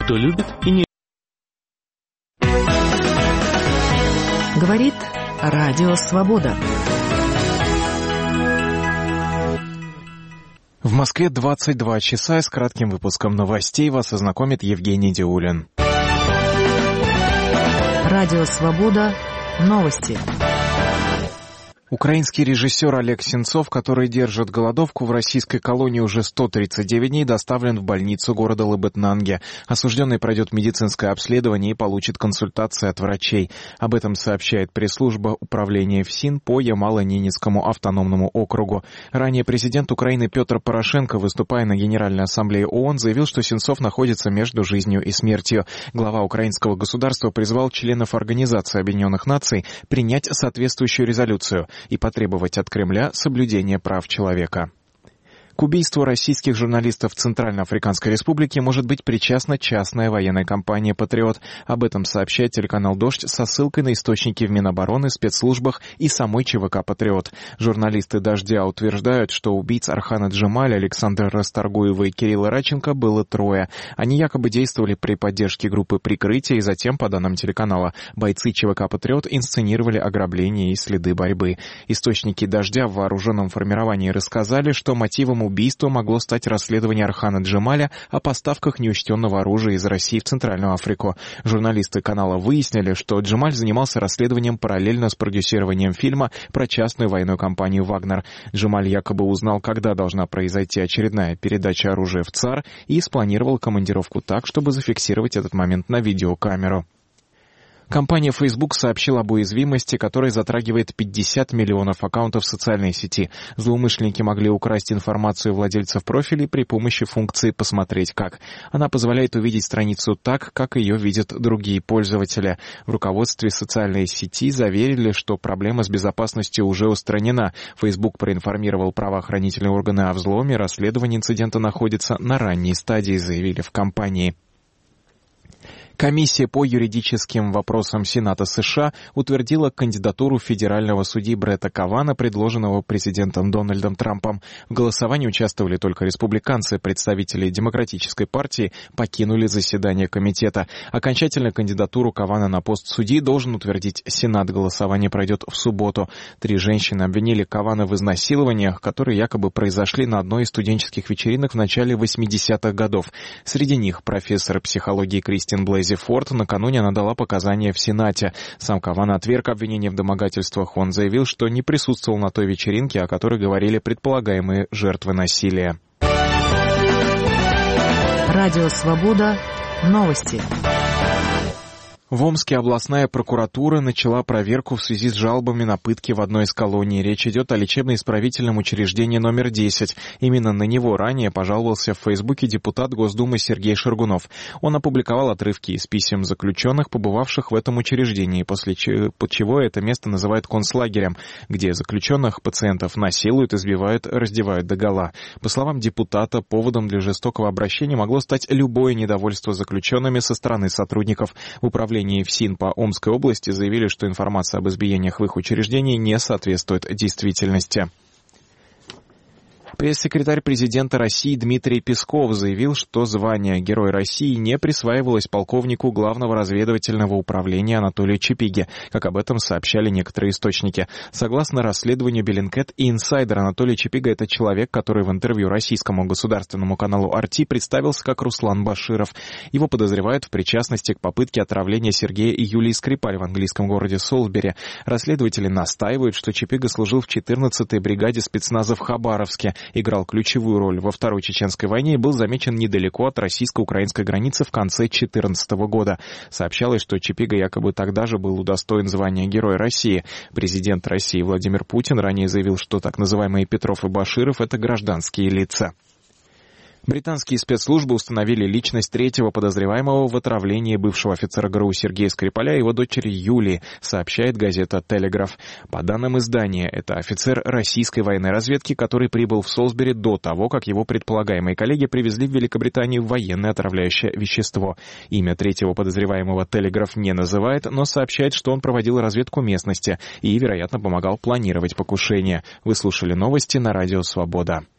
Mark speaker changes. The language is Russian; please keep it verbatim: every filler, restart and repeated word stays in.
Speaker 1: кто любит и не...
Speaker 2: Говорит Радио Свобода.
Speaker 3: В Москве двадцать два часа, и с кратким выпуском новостей вас ознакомит Евгений Диулин.
Speaker 2: Радио Свобода. Новости.
Speaker 3: Украинский режиссер Олег Сенцов, который держит голодовку в российской колонии уже сто тридцать девять дней, доставлен в больницу города Лабытнанги. Осужденный пройдет медицинское обследование и получит консультации от врачей. Об этом сообщает пресс-служба управления ФСИН по Ямало-Ненецкому автономному округу. Ранее президент Украины Петр Порошенко, выступая на Генеральной ассамблее ООН, заявил, что Сенцов находится между жизнью и смертью. Глава украинского государства призвал членов Организации Объединенных Наций принять соответствующую резолюцию и потребовать от Кремля соблюдения прав человека. К убийству российских журналистов в Центральноафриканской Республике может быть причастна частная военная компания «Патриот». Об этом сообщает телеканал «Дождь» со ссылкой на источники в Минобороны, спецслужбах и самой ЧВК «Патриот». Журналисты «Дождя» утверждают, что убийц Архана Джемаля, Александра Расторгуева и Кирилла Радченко было трое. Они якобы действовали при поддержке группы прикрытия, и затем, по данным телеканала, бойцы ЧВК «Патриот» инсценировали ограбление и следы борьбы. Источники «Дождя» в вооруженном формировании рассказали, что мотивом убийства могло стать расследование Архана Джемаля о поставках неучтенного оружия из России в Центральную Африку. Журналисты канала выяснили, что Джемаль занимался расследованием параллельно с продюсированием фильма про частную военную компанию «Вагнер». Джемаль якобы узнал, когда должна произойти очередная передача оружия в ЦАР, и спланировал командировку так, чтобы зафиксировать этот момент на видеокамеру. Компания Facebook сообщила об уязвимости, которая затрагивает пятьдесят миллионов аккаунтов в социальной сети. Злоумышленники могли украсть информацию владельцев профилей при помощи функции «Посмотреть как». Она позволяет увидеть страницу так, как ее видят другие пользователи. В руководстве социальной сети заверили, что проблема с безопасностью уже устранена. Facebook проинформировал правоохранительные органы о взломе. Расследование инцидента находится на ранней стадии, заявили в компании. Комиссия по юридическим вопросам Сената США утвердила кандидатуру федерального судьи Бретта Кавана, предложенного президентом Дональдом Трампом. В голосовании участвовали только республиканцы. Представители Демократической партии покинули заседание комитета. Окончательно кандидатуру Кавана на пост судьи должен утвердить Сенат. Голосование пройдет в субботу. Три женщины обвинили Кавана в изнасилованиях, которые якобы произошли на одной из студенческих вечеринок в начале восьмидесятых годов. Среди них профессор психологии Кристин Блейзи Форд. Накануне она дала показания в Сенате. Сам Кавана отверг обвинения в домогательствах. Он заявил, что не присутствовал на той вечеринке, о которой говорили предполагаемые жертвы насилия.
Speaker 2: Радио Свобода. Новости.
Speaker 3: В Омске областная прокуратура начала проверку в связи с жалобами на пытки в одной из колоний. Речь идет о лечебно-исправительном учреждении номер десять. Именно на него ранее пожаловался в Фейсбуке депутат Госдумы Сергей Шаргунов. Он опубликовал отрывки из писем заключенных, побывавших в этом учреждении, после чего это место называют концлагерем, где заключенных пациентов насилуют, избивают, раздевают догола. По словам депутата, поводом для жестокого обращения могло стать любое недовольство заключенными со стороны сотрудников управления. В ФСИН по Омской области заявили, что информация об избиениях в их учреждении не соответствует действительности. Пресс-секретарь президента России Дмитрий Песков заявил, что звание Герой России не присваивалось полковнику Главного разведывательного управления Анатолию Чапиге, как об этом сообщали некоторые источники. Согласно расследованию Bellingcat и Insider, Анатолий Чапига — это человек, который в интервью российскому государственному каналу ар ти представился как Руслан Баширов. Его подозревают в причастности к попытке отравления Сергея и Юлии Скрипаль в английском городе Солсбери. Расследователи настаивают, что Чапига служил в четырнадцатой бригаде спецназа в Хабаровске, играл ключевую роль во Второй Чеченской войне и был замечен недалеко от российско-украинской границы в конце две тысячи четырнадцатого года. Сообщалось, что Чапига якобы тогда же был удостоен звания Героя России. Президент России Владимир Путин ранее заявил, что так называемые Петров и Баширов — это гражданские лица. Британские спецслужбы установили личность третьего подозреваемого в отравлении бывшего офицера ГРУ Сергея Скрипаля и его дочери Юлии, сообщает газета «Телеграф». По данным издания, это офицер российской военной разведки, который прибыл в Солсбери до того, как его предполагаемые коллеги привезли в Великобританию военное отравляющее вещество. Имя третьего подозреваемого «Телеграф» не называет, но сообщает, что он проводил разведку местности и, вероятно, помогал планировать покушение. Вы слушали новости на Радио Свобода.